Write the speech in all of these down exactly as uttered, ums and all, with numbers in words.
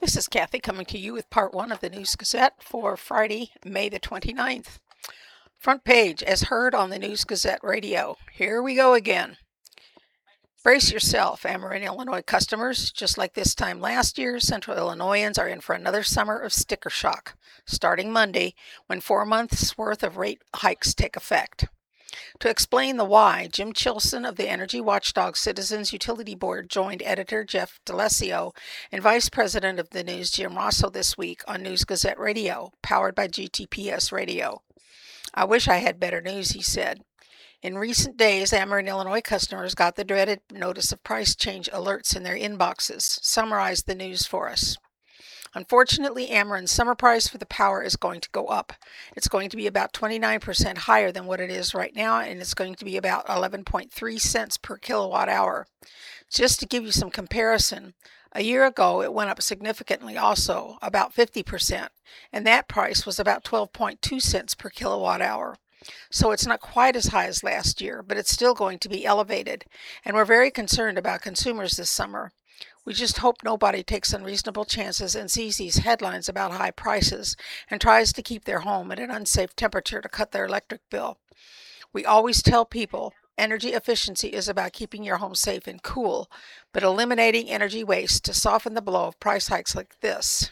This is Kathy coming to you with part one of the News Gazette for Friday, May the twenty-ninth. Front page, as heard on the News Gazette radio. Here we go again. Brace yourself, Ameren, Illinois customers. Just like this time last year, Central Illinoisans are in for another summer of sticker shock, starting Monday, when four months' worth of rate hikes take effect. To explain the why, Jim Chilson of the Energy Watchdog Citizens Utility Board joined editor Jeff D'Alessio and Vice President of the News Jim Rosso this week on News Gazette Radio, powered by G T P S Radio. I wish I had better news, he said. In recent days, Ameren, Illinois customers got the dreaded notice of price change alerts in their inboxes. Summarize the news for us. Unfortunately, Ameren's summer price for the power is going to go up. It's going to be about twenty-nine percent higher than what it is right now, and it's going to be about eleven point three cents per kilowatt hour. Just to give you some comparison, a year ago it went up significantly also, about fifty percent, and that price was about twelve point two cents per kilowatt hour. So it's not quite as high as last year, but it's still going to be elevated, and we're very concerned about consumers this summer. We just hope nobody takes unreasonable chances and sees these headlines about high prices and tries to keep their home at an unsafe temperature to cut their electric bill. We always tell people energy efficiency is about keeping your home safe and cool, but eliminating energy waste to soften the blow of price hikes like this.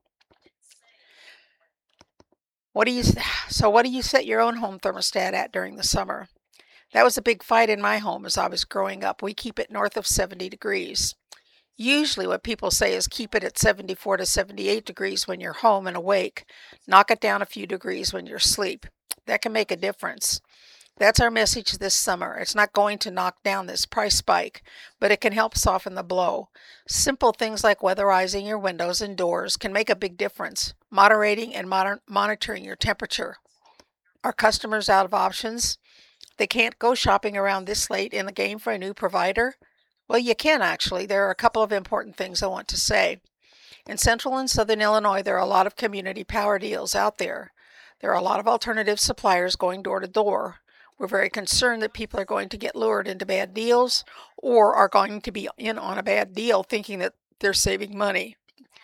What do you so what do you set your own home thermostat at during the summer? That was a big fight in my home as I was growing up. We keep it north of seventy degrees. Usually what people say is keep it at seventy-four to seventy-eight degrees when you're home and awake. Knock it down a few degrees when you're asleep. That can make a difference. That's our message this summer. It's not going to knock down this price spike, but it can help soften the blow. Simple things like weatherizing your windows and doors can make a big difference. Moderating and moder- monitoring your temperature. Are customers out of options? They can't go shopping around this late in the game for a new provider? Well, you can actually. There are a couple of important things I want to say. In Central and Southern Illinois, there are a lot of community power deals out there. There are a lot of alternative suppliers going door to door. We're very concerned that people are going to get lured into bad deals or are going to be in on a bad deal thinking that they're saving money.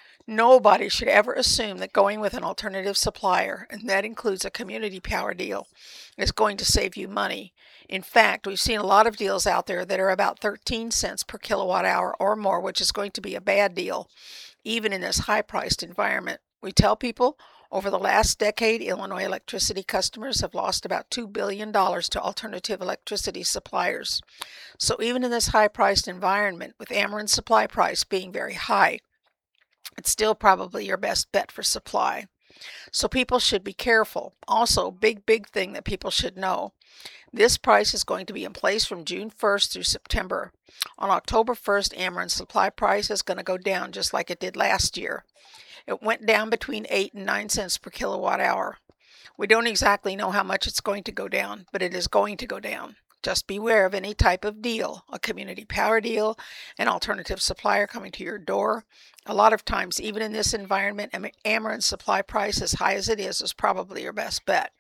Nobody should ever assume that going with an alternative supplier, and that includes a community power deal, is going to save you money. In fact, we've seen a lot of deals out there that are about thirteen cents per kilowatt hour or more, which is going to be a bad deal, even in this high-priced environment. We tell people over the last decade, Illinois electricity customers have lost about two billion dollars to alternative electricity suppliers. So even in this high-priced environment, with Ameren's supply price being very high, it's still probably your best bet for supply. So people should be careful. Also, big, big thing that people should know. This price is going to be in place from June first through September. On October first, Ameren's supply price is going to go down just like it did last year. It went down between eight and nine cents per kilowatt hour. We don't exactly know how much it's going to go down, but it is going to go down. Just beware of any type of deal, a community power deal, an alternative supplier coming to your door. A lot of times, even in this environment, Ameren's supply price, as high as it is, is probably your best bet.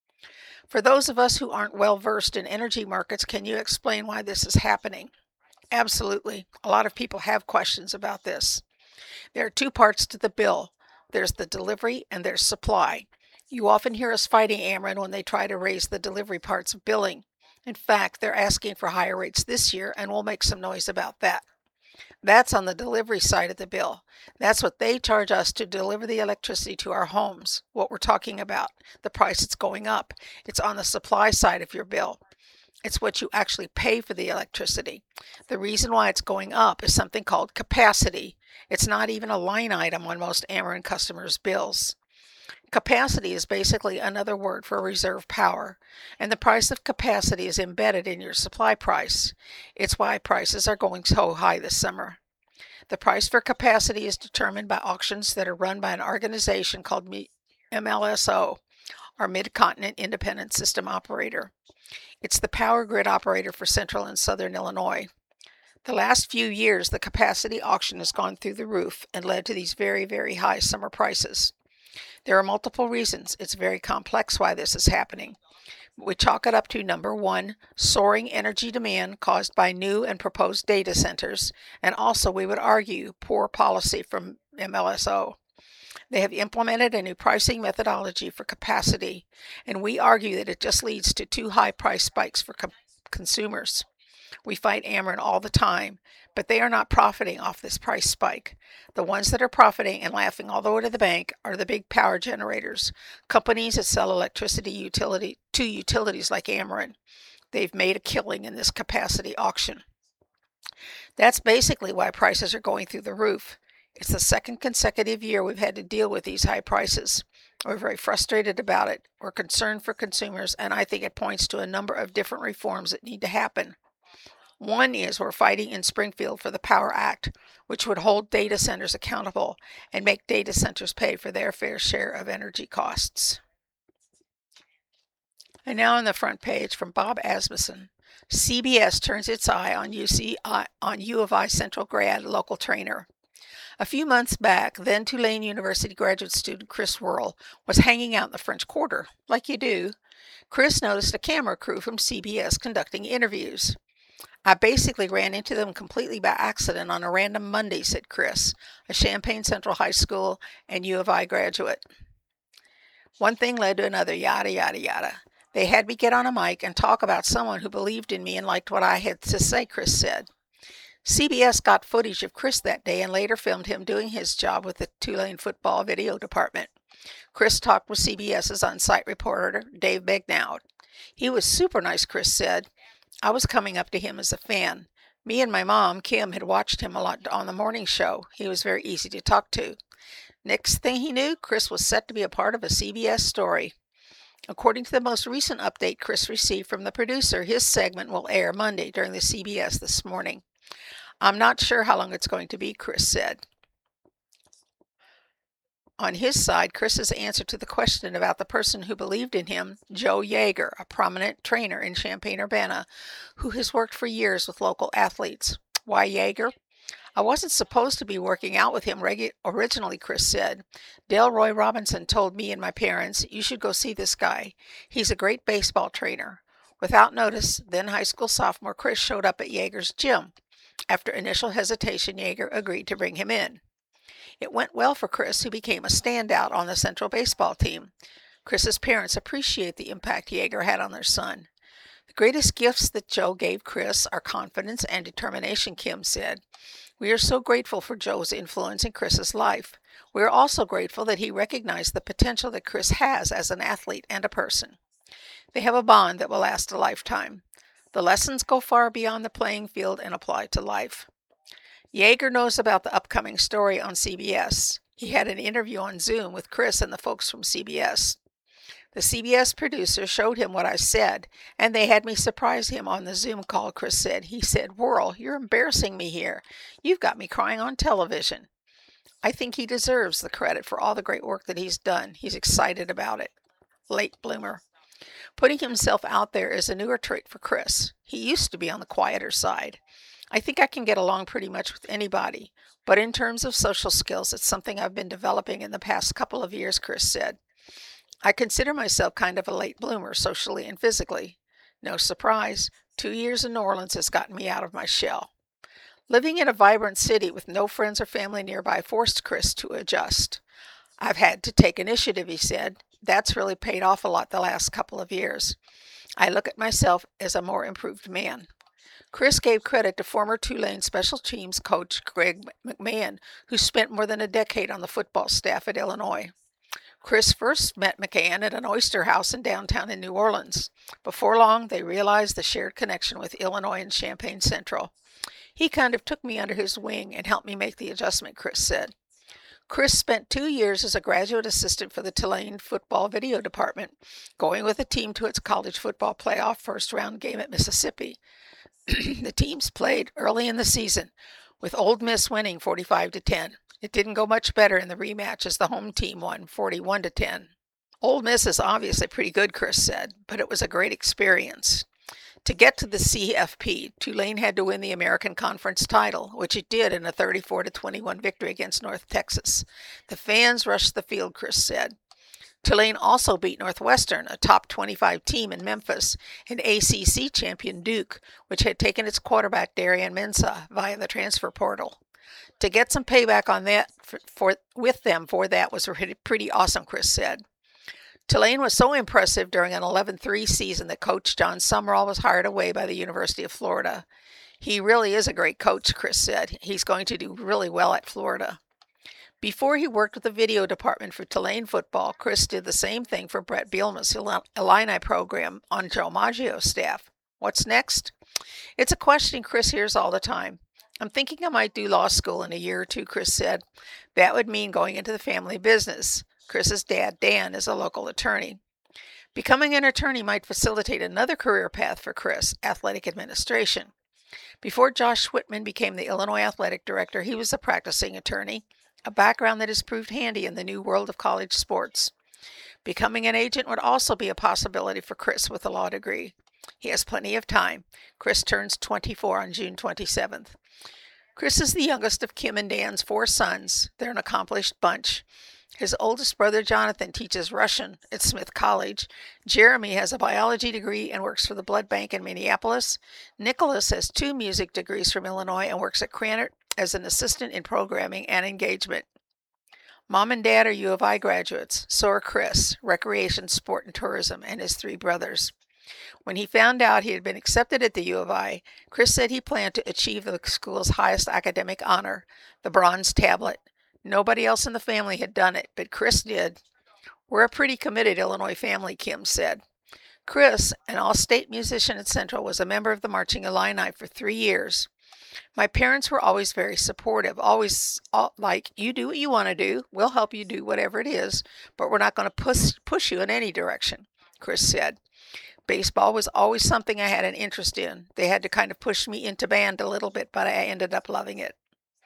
For those of us who aren't well versed in energy markets, can you explain why this is happening? Absolutely. A lot of people have questions about this. There are two parts to the bill. There's the delivery and there's supply. You often hear us fighting Ameren when they try to raise the delivery parts of billing. In fact, they're asking for higher rates this year, and we'll make some noise about that. That's on the delivery side of the bill. That's what they charge us to deliver the electricity to our homes, what we're talking about, the price it's going up. It's on the supply side of your bill. It's what you actually pay for the electricity. The reason why it's going up is something called capacity. It's not even a line item on most Ameren customers' bills. Capacity is basically another word for reserve power, and the price of capacity is embedded in your supply price. It's why prices are going so high this summer. The price for capacity is determined by auctions that are run by an organization called M L S O, or Mid-Continent Independent System Operator. It's the power grid operator for Central and Southern Illinois. The last few years, the capacity auction has gone through the roof and led to these very, very high summer prices. There are multiple reasons. It's very complex why this is happening. We chalk it up to, number one, soaring energy demand caused by new and proposed data centers, and also, we would argue, poor policy from M L S O. They have implemented a new pricing methodology for capacity, and we argue that it just leads to too high price spikes for com- consumers. We fight Ameren all the time, but they are not profiting off this price spike. The ones that are profiting and laughing all the way to the bank are the big power generators, companies that sell electricity utility to utilities like Ameren. They've made a killing in this capacity auction. That's basically why prices are going through the roof. It's the second consecutive year we've had to deal with these high prices. We're very frustrated about it. We're concerned for consumers, and I think it points to a number of different reforms that need to happen. One is we're fighting in Springfield for the Power Act, which would hold data centers accountable and make data centers pay for their fair share of energy costs. And now on the front page from Bob Asmussen, C B S turns its eye on U C I, on U of I Central grad local trainer. A few months back, then Tulane University graduate student Chris Worrell was hanging out in the French Quarter, like you do. Chris noticed a camera crew from C B S conducting interviews. I basically ran into them completely by accident on a random Monday, said Chris, a Champaign Central High School and U of I graduate. One thing led to another, yada, yada, yada. They had me get on a mic and talk about someone who believed in me and liked what I had to say, Chris said. C B S got footage of Chris that day and later filmed him doing his job with the Tulane football video department. Chris talked with CBS's on-site reporter, Dave Begnaud. He was super nice, Chris said. I was coming up to him as a fan. Me and my mom, Kim, had watched him a lot on the morning show. He was very easy to talk to. Next thing he knew, Chris was set to be a part of a C B S story. According to the most recent update Chris received from the producer, his segment will air Monday during the C B S This Morning. I'm not sure how long it's going to be, Chris said. On his side, Chris's answer to the question about the person who believed in him, Joe Yeager, a prominent trainer in Champaign-Urbana, who has worked for years with local athletes. Why Yeager? I wasn't supposed to be working out with him regu- originally, Chris said. Delroy Robinson told me and my parents, you should go see this guy. He's a great baseball trainer. Without notice, then high school sophomore Chris showed up at Yeager's gym. After initial hesitation, Yeager agreed to bring him in. It went well for Chris, who became a standout on the Central baseball team. Chris's parents appreciate the impact Yeager had on their son. The greatest gifts that Joe gave Chris are confidence and determination, Kim said. We are so grateful for Joe's influence in Chris's life. We are also grateful that he recognized the potential that Chris has as an athlete and a person. They have a bond that will last a lifetime. The lessons go far beyond the playing field and apply to life. Yeager knows about the upcoming story on C B S. He had an interview on Zoom with Chris and the folks from C B S. The C B S producer showed him what I said, and they had me surprise him on the Zoom call, Chris said. He said, Worrell, you're embarrassing me here. You've got me crying on television. I think he deserves the credit for all the great work that he's done. He's excited about it. Late bloomer. Putting himself out there is a newer trait for Chris. He used to be on the quieter side. I think I can get along pretty much with anybody, but in terms of social skills, it's something I've been developing in the past couple of years, Chris said. I consider myself kind of a late bloomer, socially and physically. No surprise, two years in New Orleans has gotten me out of my shell. Living in a vibrant city with no friends or family nearby forced Chris to adjust. I've had to take initiative, he said. That's really paid off a lot the last couple of years. I look at myself as a more improved man. Chris gave credit to former Tulane special teams coach Greg McMahon, who spent more than a decade on the football staff at Illinois. Chris first met McMahon at an oyster house in downtown in New Orleans. Before long, they realized the shared connection with Illinois and Champaign Central. He kind of took me under his wing and helped me make the adjustment, Chris said. Chris spent two years as a graduate assistant for the Tulane football video department, going with the team to its college football playoff first-round game at Mississippi. The teams played early in the season, with Ole Miss winning forty-five to ten. It didn't go much better in the rematch as the home team won forty-one to ten. Ole Miss is obviously pretty good, Chris said, but it was a great experience. To get to the C F P, Tulane had to win the American Conference title, which it did in a thirty-four to twenty-one victory against North Texas. The fans rushed the field, Chris said. Tulane also beat Northwestern, a top twenty-five team in Memphis, and A C C champion Duke, which had taken its quarterback Darian Mensah via the transfer portal. To get some payback on that for, for with them for that was pretty, pretty awesome, Chris said. Tulane was so impressive during an eleven three season that Coach John Sumrall was hired away by the University of Florida. He really is a great coach, Chris said. He's going to do really well at Florida. Before he worked with the video department for Tulane football, Chris did the same thing for Brett Bielema's Illini program on Joe Maggio's staff. What's next? It's a question Chris hears all the time. I'm thinking I might do law school in a year or two, Chris said. That would mean going into the family business. Chris's dad, Dan, is a local attorney. Becoming an attorney might facilitate another career path for Chris, athletic administration. Before Josh Whitman became the Illinois athletic director, he was a practicing attorney, a background that has proved handy in the new world of college sports. Becoming an agent would also be a possibility for Chris with a law degree. He has plenty of time. Chris turns twenty-four on June twenty-seventh. Chris is the youngest of Kim and Dan's four sons. They're an accomplished bunch. His oldest brother, Jonathan, teaches Russian at Smith College. Jeremy has a biology degree and works for the blood bank in Minneapolis. Nicholas has two music degrees from Illinois and works at Krannert as an assistant in programming and engagement. Mom and Dad are U of I graduates. So are Chris, recreation, sport, and tourism, and his three brothers. When he found out he had been accepted at the U of I, Chris said he planned to achieve the school's highest academic honor, the Bronze Tablet. Nobody else in the family had done it, but Chris did. We're a pretty committed Illinois family, Kim said. Chris, an all-state musician at Central, was a member of the Marching Illini for three years. My parents were always very supportive, always all, like, you do what you want to do, we'll help you do whatever it is, but we're not going to push, push you in any direction, Chris said. Baseball was always something I had an interest in. They had to kind of push me into band a little bit, but I ended up loving it.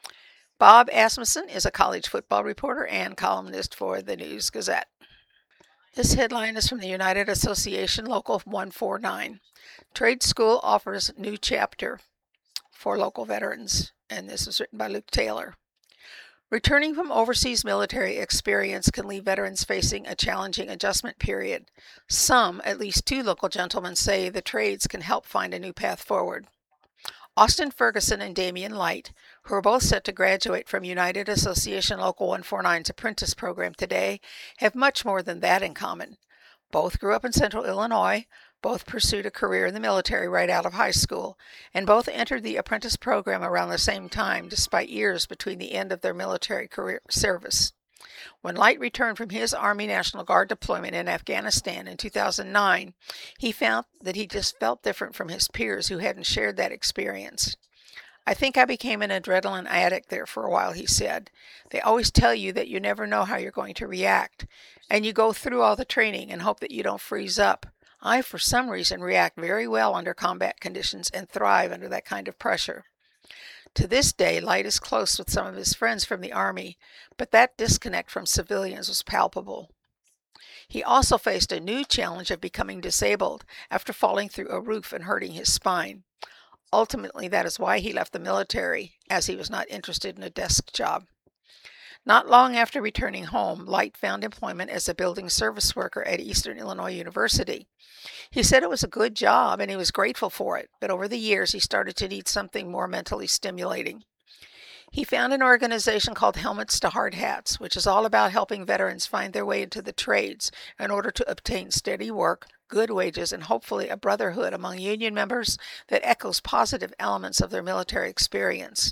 Bob Asmussen is a college football reporter and columnist for the News Gazette. This headline is from the United Association Local one forty-nine. Trade School offers new chapter for local veterans, and this was written by Luke Taylor. Returning from overseas military experience can leave veterans facing a challenging adjustment period. Some, at least two local gentlemen, say the trades can help find a new path forward. Austin Ferguson and Damian Light, who are both set to graduate from United Association Local one forty-nine's apprentice program today, have much more than that in common. Both grew up in Central Illinois, both pursued a career in the military right out of high school, and both entered the apprentice program around the same time, despite years between the end of their military career service. When Light returned from his Army National Guard deployment in Afghanistan in two thousand nine, he found that he just felt different from his peers who hadn't shared that experience. I think I became an adrenaline addict there for a while, he said. They always tell you that you never know how you're going to react, and you go through all the training and hope that you don't freeze up. I, for some reason, react very well under combat conditions and thrive under that kind of pressure. To this day, Light is close with some of his friends from the Army, but that disconnect from civilians was palpable. He also faced a new challenge of becoming disabled after falling through a roof and hurting his spine. Ultimately, that is why he left the military, as he was not interested in a desk job. Not long after returning home, Light found employment as a building service worker at Eastern Illinois University. He said it was a good job and he was grateful for it, but over the years he started to need something more mentally stimulating. He found an organization called Helmets to Hard Hats, which is all about helping veterans find their way into the trades in order to obtain steady work, good wages, and hopefully a brotherhood among union members that echoes positive elements of their military experience.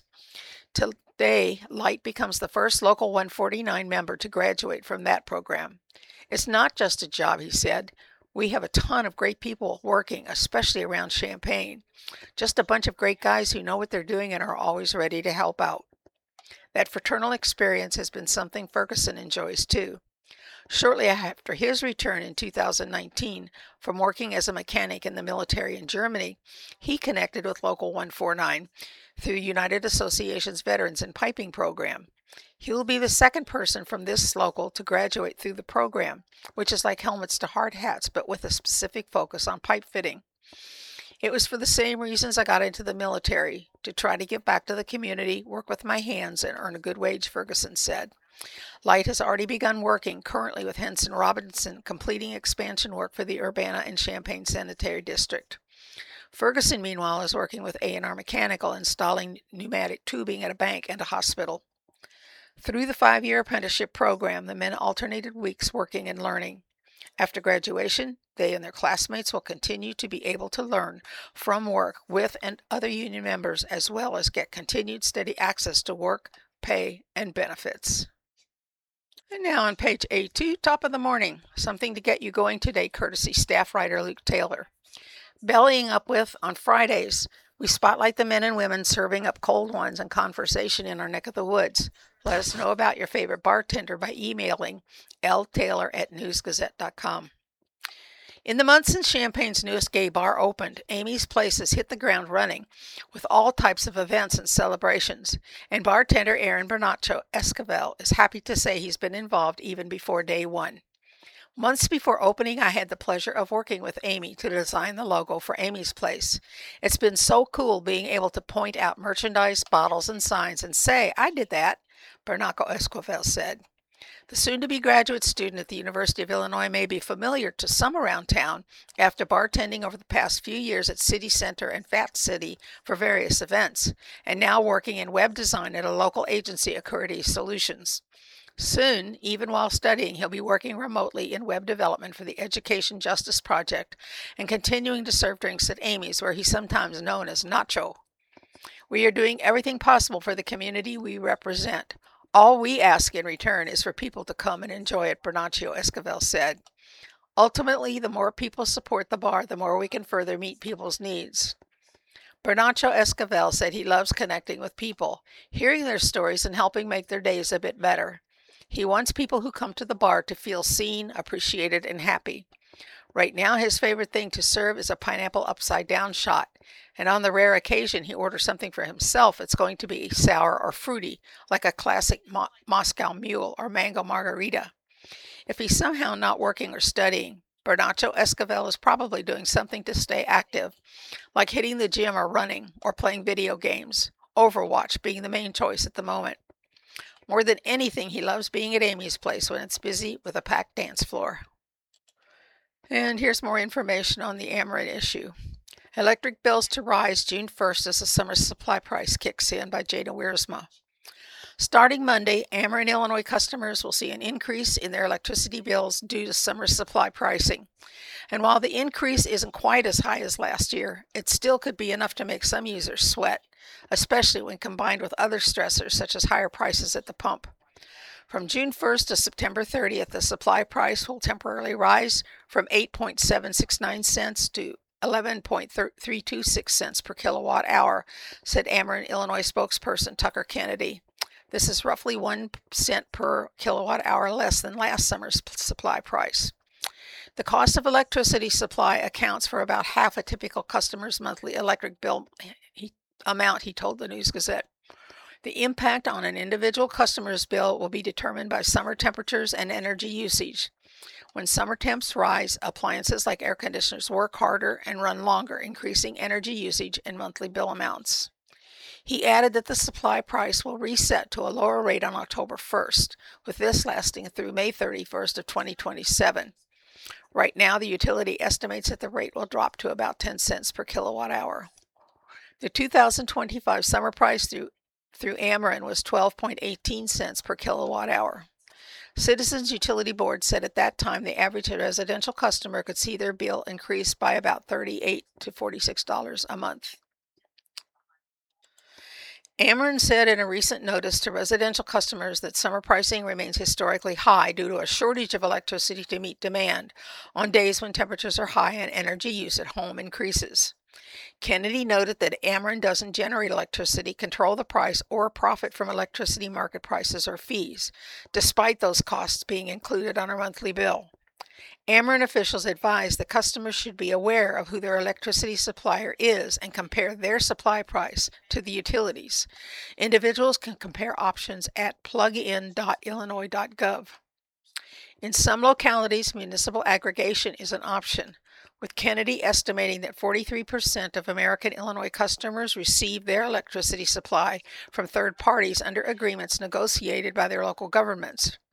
Today, Light becomes the first Local one forty-nine member to graduate from that program. It's not just a job, he said. We have a ton of great people working, especially around Champaign. Just a bunch of great guys who know what they're doing and are always ready to help out. That fraternal experience has been something Ferguson enjoys too. Shortly after his return in two thousand nineteen from working as a mechanic in the military in Germany, he connected with Local one forty-nine through United Association's Veterans in Piping program. He will be the second person from this local to graduate through the program, which is like Helmets to Hard Hats, but with a specific focus on pipe fitting. It was for the same reasons I got into the military, to try to give back to the community, work with my hands, and earn a good wage, Ferguson said. Light has already begun working currently with Henson Robinson, completing expansion work for the Urbana and Champaign Sanitary District. Ferguson, meanwhile, is working with A and R Mechanical, installing pneumatic tubing at a bank and a hospital. Through the five-year apprenticeship program, the men alternated weeks working and learning. After graduation, they and their classmates will continue to be able to learn from work with and other union members, as well as get continued steady access to work, pay, and benefits. And now on page A two, top of the morning, something to get you going today, courtesy staff writer Luke Taylor. Bellying up with on Fridays, we spotlight the men and women serving up cold ones and conversation in our neck of the woods. Let us know about your favorite bartender by emailing l taylor at news gazette dot com. In the month since Champaign's newest gay bar opened, Amy's Place has hit the ground running with all types of events and celebrations, and bartender Aaron Bernaccio Esquivel is happy to say he's been involved even before day one. Months before opening, I had the pleasure of working with Amy to design the logo for Amy's Place. It's been so cool being able to point out merchandise, bottles, and signs and say, "I did that," Bernaccio Esquivel said. The soon-to-be graduate student at the University of Illinois may be familiar to some around town after bartending over the past few years at City Center and Fat City for various events, and now working in web design at a local agency, Acurity Solutions. Soon, even while studying, he'll be working remotely in web development for the Education Justice Project and continuing to serve drinks at Amy's, where he's sometimes known as Nacho. We are doing everything possible for the community we represent. All we ask in return is for people to come and enjoy it, Bernaccio Esquivel said. Ultimately, the more people support the bar, the more we can further meet people's needs. Bernaccio Esquivel said he loves connecting with people, hearing their stories, and helping make their days a bit better. He wants people who come to the bar to feel seen, appreciated, and happy. Right now, his favorite thing to serve is a pineapple upside-down shot, and on the rare occasion he orders something for himself, it's going to be sour or fruity, like a classic Mo- Moscow Mule or mango margarita. If he's somehow not working or studying, Bernaccio Esquivel is probably doing something to stay active, like hitting the gym or running, or playing video games, Overwatch being the main choice at the moment. More than anything, he loves being at Amy's Place when it's busy with a packed dance floor. And here's more information on the Ameren issue. Electric bills to rise June first as the summer supply price kicks in, by Jada Wiersma. Starting Monday, Ameren Illinois customers will see an increase in their electricity bills due to summer supply pricing. And while the increase isn't quite as high as last year, it still could be enough to make some users sweat, especially when combined with other stressors such as higher prices at the pump. From June first to September thirtieth, the supply price will temporarily rise from eight point seven six nine cents to eleven point three two six cents per kilowatt hour, said Ameren Illinois spokesperson Tucker Kennedy. This is roughly one cent per kilowatt hour less than last summer's supply price. The cost of electricity supply accounts for about half a typical customer's monthly electric bill he, amount, he told the News Gazette. The impact on an individual customer's bill will be determined by summer temperatures and energy usage. When summer temps rise, appliances like air conditioners work harder and run longer, increasing energy usage and monthly bill amounts. He added that the supply price will reset to a lower rate on October first, with this lasting through May thirty-first of twenty twenty-seven. Right now, the utility estimates that the rate will drop to about ten cents per kilowatt hour. The two thousand twenty-five summer price through through Ameren was twelve point one eight cents per kilowatt hour. Citizens Utility Board said at that time the average residential customer could see their bill increase by about thirty-eight to forty-six dollars a month. Ameren said in a recent notice to residential customers that summer pricing remains historically high due to a shortage of electricity to meet demand on days when temperatures are high and energy use at home increases. Kennedy noted that Ameren doesn't generate electricity, control the price, or profit from electricity market prices or fees, despite those costs being included on our monthly bill. Ameren officials advised that customers should be aware of who their electricity supplier is and compare their supply price to the utilities. Individuals can compare options at plug in dot illinois dot gov. In some localities, municipal aggregation is an option, with Kennedy estimating that forty-three percent of American Illinois customers receive their electricity supply from third parties under agreements negotiated by their local governments.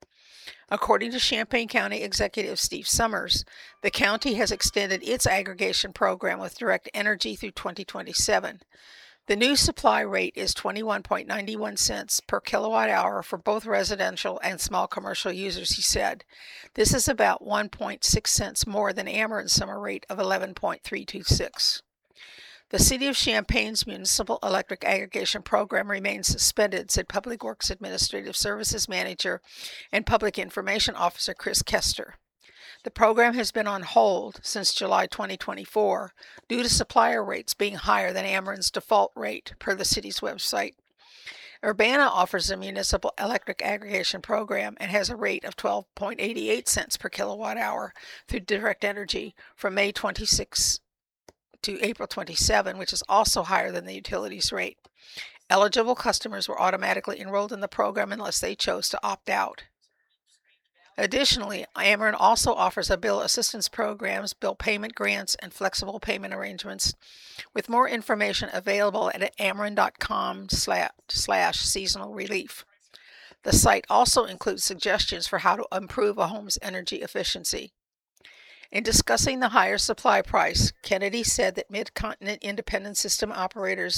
According to Champaign County Executive Steve Summers, the county has extended its aggregation program with Direct Energy through twenty twenty-seven. The new supply rate is twenty-one point nine one cents per kilowatt hour for both residential and small commercial users, he said. This is about one point six cents more than Ameren's summer rate of eleven point three two six. The City of Champaign's municipal electric aggregation program remains suspended, said Public Works Administrative Services Manager and Public Information Officer Chris Kester. The program has been on hold since July twenty twenty-four due to supplier rates being higher than Ameren's default rate, per the city's website. Urbana offers a municipal electric aggregation program and has a rate of twelve point eight eight cents per kilowatt hour through Direct Energy from May twenty-sixth to April twenty-seventh, which is also higher than the utilities rate. Eligible customers were automatically enrolled in the program unless they chose to opt out. Additionally, Ameren also offers a bill assistance programs, bill payment grants, and flexible payment arrangements, with more information available at ameren.com slash, slash seasonal relief. The site also includes suggestions for how to improve a home's energy efficiency. In discussing the higher supply price, Kennedy said that Mid-Continent Independent System Operators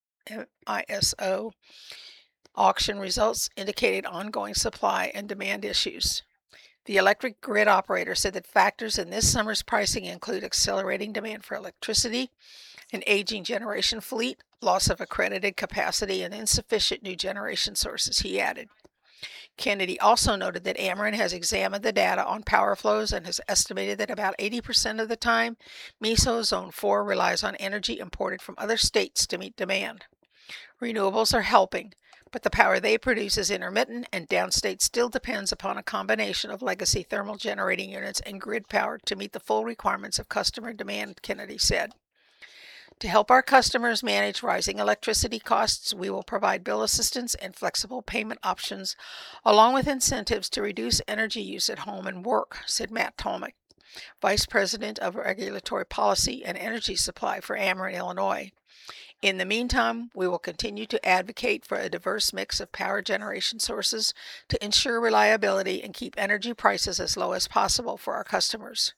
I S O auction results indicated ongoing supply and demand issues. The electric grid operator said that factors in this summer's pricing include accelerating demand for electricity, an aging generation fleet, loss of accredited capacity, and insufficient new generation sources, he added. Kennedy also noted that Ameren has examined the data on power flows and has estimated that about eighty percent of the time, MISO Zone four relies on energy imported from other states to meet demand. Renewables are helping, but the power they produce is intermittent, and downstate still depends upon a combination of legacy thermal generating units and grid power to meet the full requirements of customer demand, Kennedy said. To help our customers manage rising electricity costs, we will provide bill assistance and flexible payment options, along with incentives to reduce energy use at home and work, said Matt Tomick, Vice President of Regulatory Policy and Energy Supply for Ameren, Illinois. In the meantime, we will continue to advocate for a diverse mix of power generation sources to ensure reliability and keep energy prices as low as possible for our customers.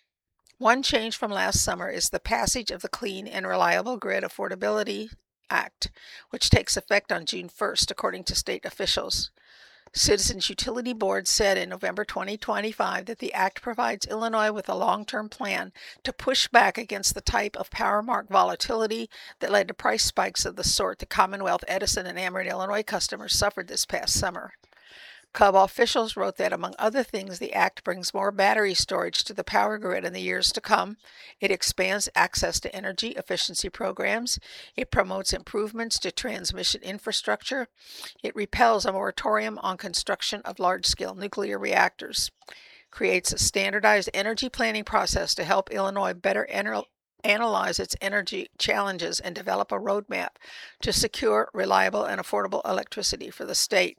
One change from last summer is the passage of the Clean and Reliable Grid Affordability Act, which takes effect on June first, according to state officials. Citizens Utility Board said in November twenty twenty-five that the act provides Illinois with a long-term plan to push back against the type of power market volatility that led to price spikes of the sort that Commonwealth Edison and Ameren, Illinois customers suffered this past summer. C U B officials wrote that, among other things, the act brings more battery storage to the power grid in the years to come. It expands access to energy efficiency programs. It promotes improvements to transmission infrastructure. It repeals a moratorium on construction of large-scale nuclear reactors. Creates a standardized energy planning process to help Illinois better enter- analyze its energy challenges and develop a roadmap to secure reliable and affordable electricity for the state.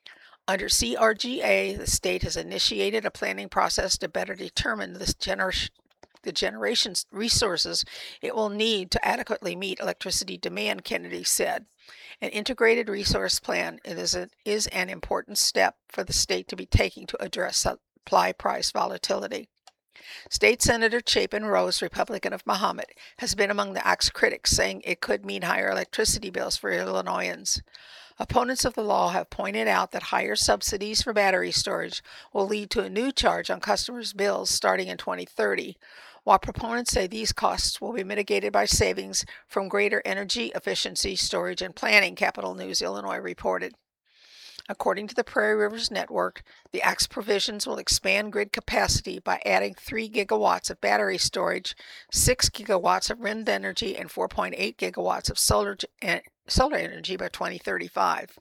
Under C R G A, the state has initiated a planning process to better determine this gener- the generation resources it will need to adequately meet electricity demand, Kennedy said. An integrated resource plan is, a, is an important step for the state to be taking to address supply price volatility. State Senator Chapin Rose, Republican of Mahomet, has been among the act's critics, saying it could mean higher electricity bills for Illinoisans. Opponents of the law have pointed out that higher subsidies for battery storage will lead to a new charge on customers' bills starting in twenty thirty, while proponents say these costs will be mitigated by savings from greater energy efficiency, storage, and planning, Capital News Illinois reported. According to the Prairie Rivers Network, the Act's provisions will expand grid capacity by adding three gigawatts of battery storage, six gigawatts of wind energy, and four point eight gigawatts of solar, solar energy by twenty thirty-five.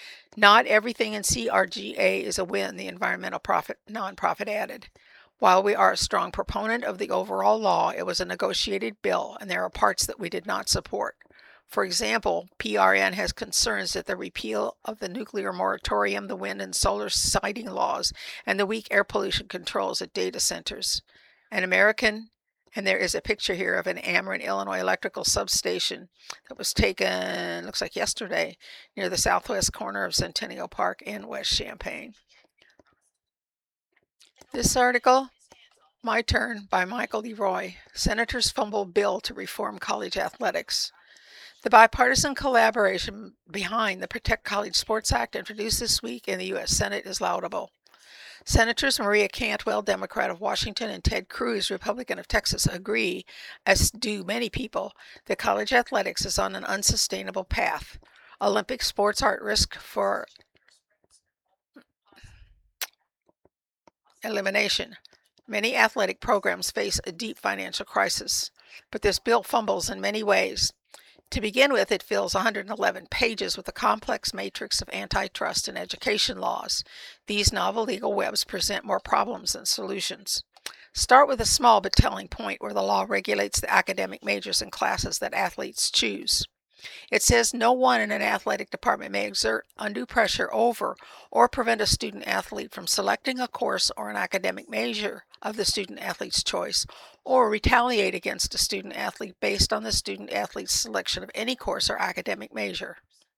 Not everything in C R G A is a win, the environmental profit, nonprofit added. While we are a strong proponent of the overall law, it was a negotiated bill, and there are parts that we did not support. For example, P R N has concerns that the repeal of the nuclear moratorium, the wind and solar siting laws, and the weak air pollution controls at data centers. An American, and there is a picture here of an Ameren, Illinois electrical substation that was taken, looks like yesterday, near the southwest corner of Centennial Park in West Champaign. This article, My Turn, by Michael Leroy. Senators fumble bill to reform college athletics. The bipartisan collaboration behind the Protect College Sports Act introduced this week in the U S Senate is laudable. Senators Maria Cantwell, Democrat of Washington, and Ted Cruz, Republican of Texas, agree, as do many people, that college athletics is on an unsustainable path. Olympic sports are at risk for elimination. Many athletic programs face a deep financial crisis, but this bill fumbles in many ways. To begin with, it fills one hundred eleven pages with a complex matrix of antitrust and education laws. These novel legal webs present more problems than solutions. Start with a small but telling point where the law regulates the academic majors and classes that athletes choose. It says no one in an athletic department may exert undue pressure over or prevent a student athlete from selecting a course or an academic major of the student athlete's choice, or retaliate against a student athlete based on the student athlete's selection of any course or academic major.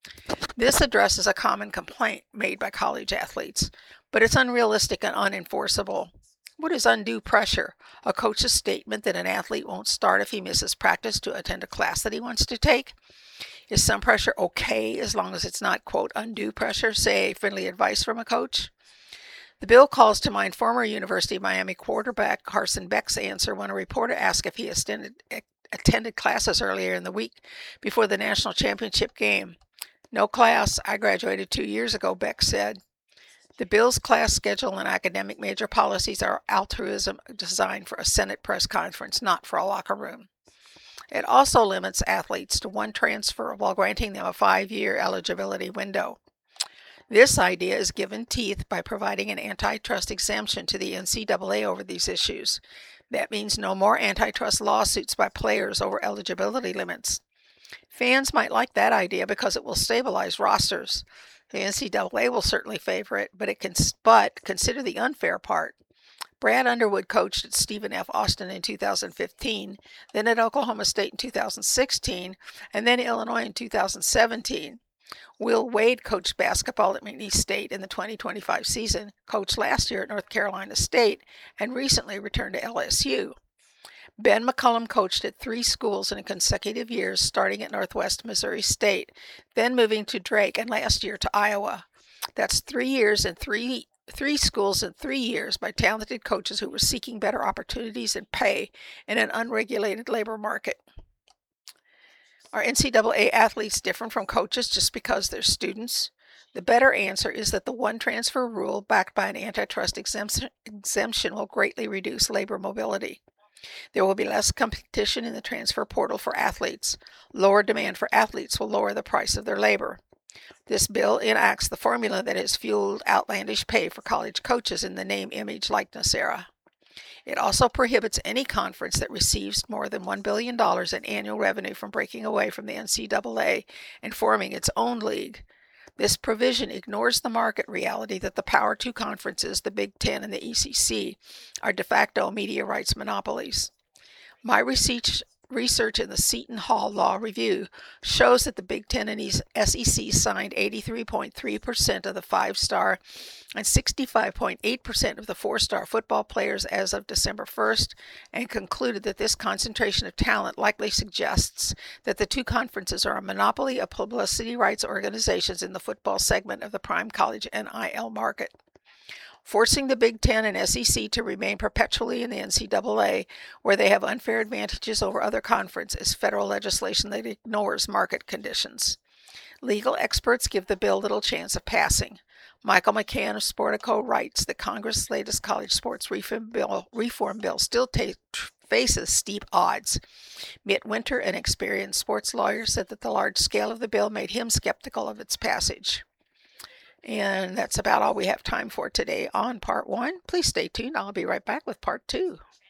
This addresses a common complaint made by college athletes, but it's unrealistic and unenforceable. What is undue pressure? A coach's statement that an athlete won't start if he misses practice to attend a class that he wants to take? Is some pressure okay as long as it's not, quote, undue pressure, say friendly advice from a coach? The bill calls to mind former University of Miami quarterback Carson Beck's answer when a reporter asked if he attended, attended classes earlier in the week before the national championship game. No class. I graduated two years ago, Beck said. The bill's class schedule and academic major policies are altruism designed for a Senate press conference, not for a locker room. It also limits athletes to one transfer while granting them a five-year eligibility window. This idea is given teeth by providing an antitrust exemption to the N C double A over these issues. That means no more antitrust lawsuits by players over eligibility limits. Fans might like that idea because it will stabilize rosters. The N C double A will certainly favor it, but it can but consider the unfair part. Brad Underwood coached at Stephen F. Austin in two thousand fifteen, then at Oklahoma State in two thousand sixteen, and then Illinois in two thousand seventeen. Will Wade coached basketball at McNeese State in the twenty twenty-five season, coached last year at North Carolina State, and recently returned to L S U. Ben McCullum coached at three schools in consecutive years, starting at Northwest Missouri State, then moving to Drake, and last year to Iowa. That's three years and three Three schools in three years by talented coaches who were seeking better opportunities and pay in an unregulated labor market. Are N C double A athletes different from coaches just because they're students? The better answer is that the one transfer rule backed by an antitrust exemption will greatly reduce labor mobility. There will be less competition in the transfer portal for athletes. Lower demand for athletes will lower the price of their labor. This bill enacts the formula that has fueled outlandish pay for college coaches in the name, image, likeness era. It also prohibits any conference that receives more than one billion dollars in annual revenue from breaking away from the N C double A and forming its own league. This provision ignores the market reality that the Power Two conferences, the Big Ten and the E C C, are de facto media rights monopolies. My research Research in the Seton Hall Law Review shows that the Big Ten and S E C signed eighty-three point three percent of the five-star and sixty-five point eight percent of the four-star football players as of December first, and concluded that this concentration of talent likely suggests that the two conferences are a monopoly of publicity rights organizations in the football segment of the prime college N I L market. Forcing the Big Ten and S E C to remain perpetually in the N C double A, where they have unfair advantages over other conferences, is federal legislation that ignores market conditions. Legal experts give the bill little chance of passing. Michael McCann of Sportico writes that Congress' latest college sports reform bill, reform bill still ta- faces steep odds. Mitt Winter, an experienced sports lawyer, said that the large scale of the bill made him skeptical of its passage. And that's about all we have time for today on part one. Please stay tuned. I'll be right back with part two.